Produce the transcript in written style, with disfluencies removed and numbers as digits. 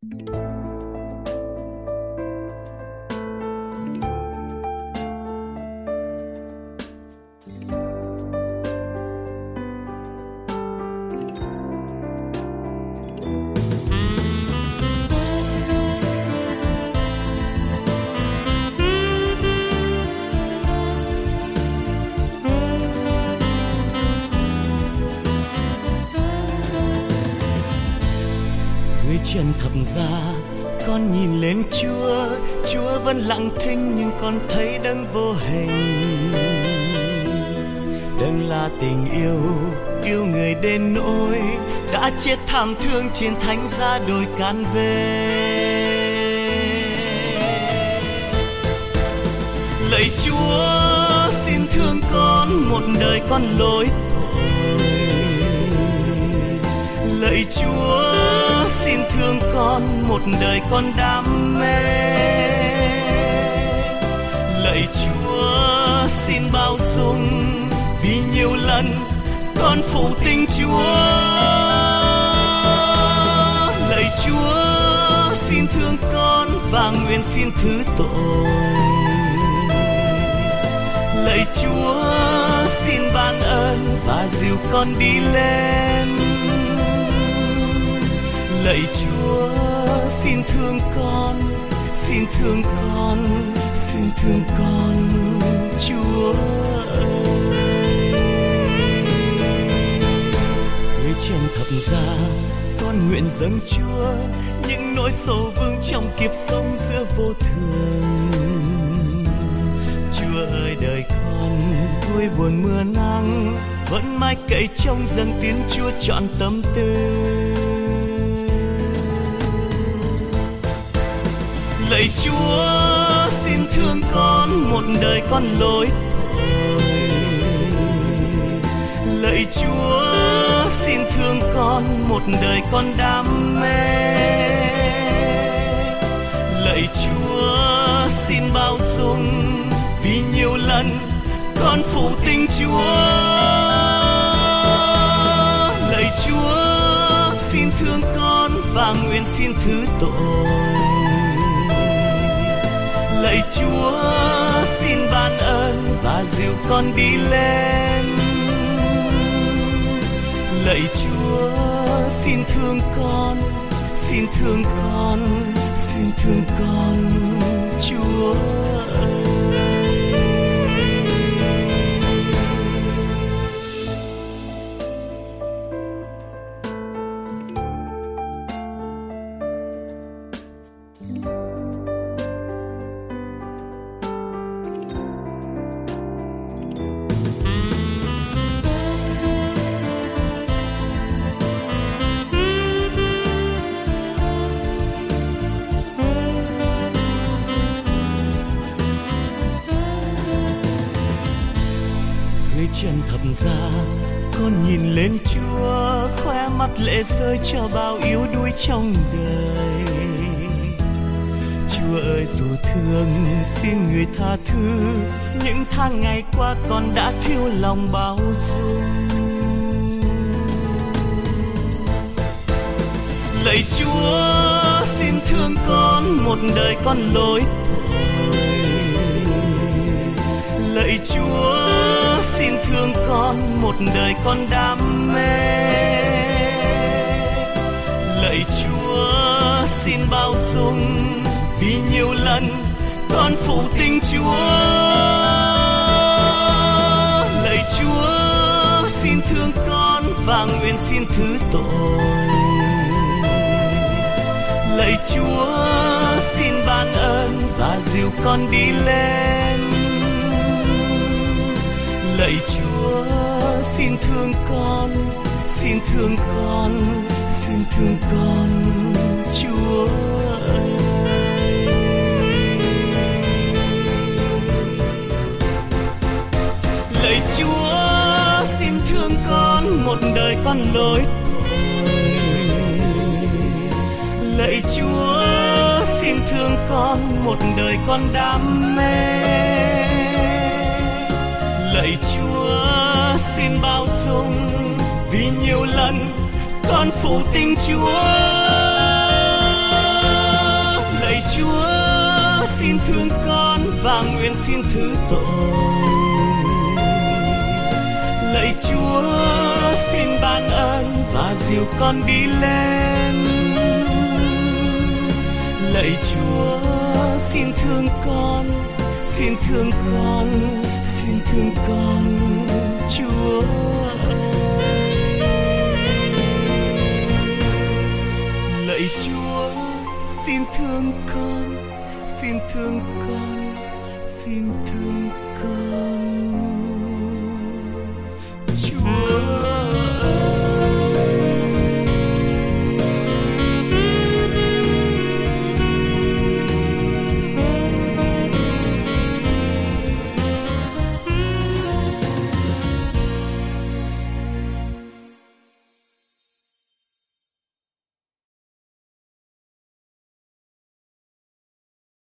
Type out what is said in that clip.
Chân thập giá con nhìn lên Chúa, Chúa vẫn lặng thinh nhưng con thấy đấng vô hình. Đấng là tình yêu, yêu người đến nỗi đã chết thảm thương trên thánh giá đồi can về. Lạy Chúa xin thương con một đời con lỗi tội. Lạy Chúa xin thương con một đời con đam mê. Lạy Chúa xin bao dung vì nhiều lần con phụ tình Chúa. Lạy Chúa xin thương con và nguyện xin thứ tội. Lạy Chúa xin ban ơn và dìu con đi lên. Lạy Chúa xin thương con, xin thương con, xin thương con, Chúa ơi. Dưới chân thập giá con nguyện dâng Chúa những nỗi sầu vương trong kiếp sống giữa vô thường. Chúa ơi đời con vui buồn mưa nắng vẫn mãi cậy trông dâng tiếng Chúa trọn tâm tư. Lạy Chúa xin thương con một đời con lỗi tội. Lạy Chúa xin thương con một đời con đam mê. Lạy Chúa xin bao dung vì nhiều lần con phụ tình Chúa. Lạy Chúa xin thương con và nguyện xin thứ tội. Lạy Chúa xin ban ơn và dìu con đi lên. Lạy Chúa xin thương con, xin thương con, xin thương con, Chúa ơi. Chân thập giá con nhìn lên Chúa, khóe mắt lệ rơi cho bao yếu đuối trong đời. Chúa ơi dù thương xin người tha thứ, những tháng ngày qua con đã thiếu lòng bao dung. Lạy Chúa xin thương con một đời con lỗi tội. Lạy Chúa xin thương con một đời con đam mê. Lạy Chúa xin bao dung vì nhiều lần con phụ tình Chúa. Lạy Chúa xin thương con và nguyện xin thứ tội. Lạy Chúa xin ban ơn và dìu con đi lên. Lạy Chúa xin thương con, xin thương con, xin thương con, Chúa ơi. Lạy Chúa xin thương con một đời con lỗi tội. Lạy Chúa xin thương con một đời con đam mê. Lạy Chúa xin bao dung vì nhiều lần con phụ tình Chúa. nguyện xin thứ tội. Lạy Chúa xin ban ơn và dìu con đi lên. Lạy Chúa xin thương con, xin thương con, xin thương con, Chúa ơi. Lạy Chúa xin thương con, xin thương con, xin thương con.